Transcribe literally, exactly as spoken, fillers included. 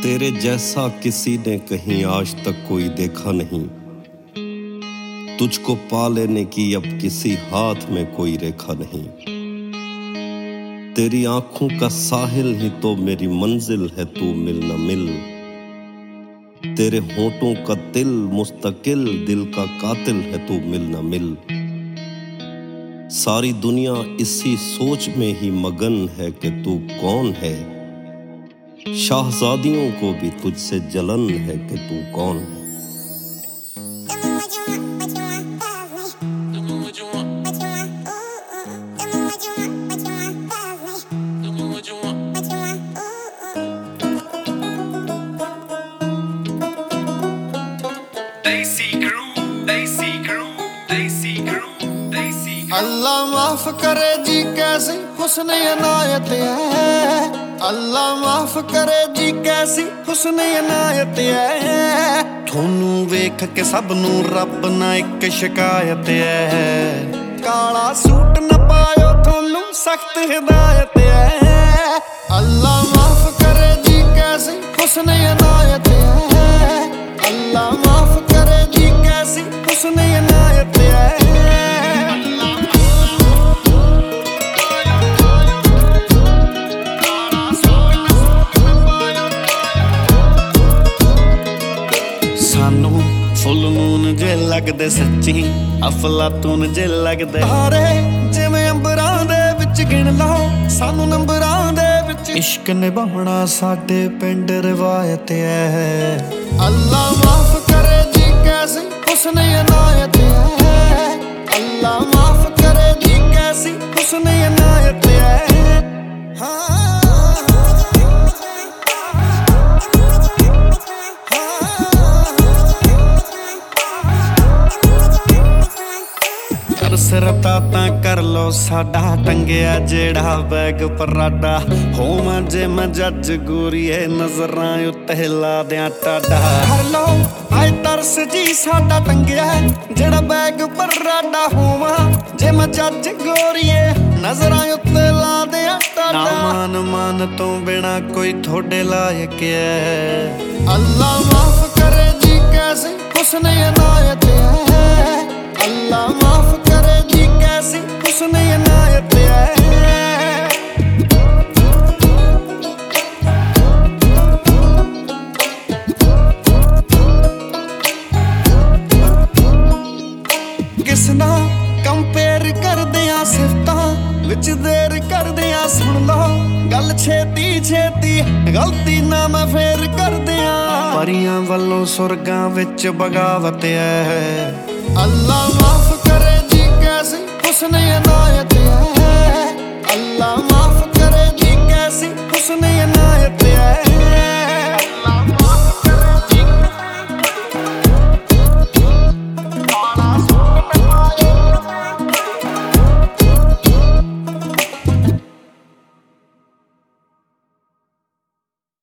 तेरे जैसा किसी ने कहीं आज तक कोई देखा नहीं। तुझको पा लेने की अब किसी हाथ में कोई रेखा नहीं। तेरी आंखों का साहिल ही तो मेरी मंजिल है, तू मिल न मिल। तेरे होठों का दिल मुस्तकिल दिल का कातिल है, तू मिल न मिल। सारी दुनिया इसी सोच में ही मगन है कि तू कौन है। शाहजादियों को भी तुझसे जलन है कि तू कौन है। अल्लाह माफ करे जी कैसी हुस्न इनायत है। अल्लाह माफ करे जी कैसी हुस्न इनायत है। थोनू वेख के सब नू रब ना एक शिकायत है। काला सूट न पायो थोनू सख्त हिदायत है। अल्लाह माफ करे जी कैसी हुस्न इनायत है। अल्लाह माफ करे जी कैसी हुस्न इनायत है। फुल मून जे लगदे सच्ची अफलातून जे लगदे तारे जिवें अंबरां दे विच गिण लो सानू नंबरां दे विच। इश्क निभाउणा साडे पिंड रिवायत है। अल्लाह माफ करे जी कैसी हुस्न इनायत है। अल्लाह माफ करे जी कैसी हुस्न इनायत है। हाँ सरता तां कर लो साडा टंगिया जेड़ा बैग पराडा। होवां जे मैं जज गोरीए नजरां उत्ते ला दियां टाडा। कर लो आए तरस जी साडा टंगिया जेड़ा बैग पराडा। होवां जे मैं जज गोरीए नजरां उत्ते ला दियां टाडा। मान मान तो बिना कोई थोड़े लायक है। अल्लाह माफ करे जी कैसी हुस्न इनायत है। अल्लाह माफ करे जी कैसी हुस्न इनायत है। किसना कंपेयर करदियां सिफतां विच देर करदियां सुन लो गल छेती छेती गलती ना मैं फेर करदियां। परियां वल्लों सुरगां विच बगावत है। अल्लाह माफ करे जी कैसी हुस्न इनायत है। अल्लाह माफ करे जी कैसी हुस्न इनायत है।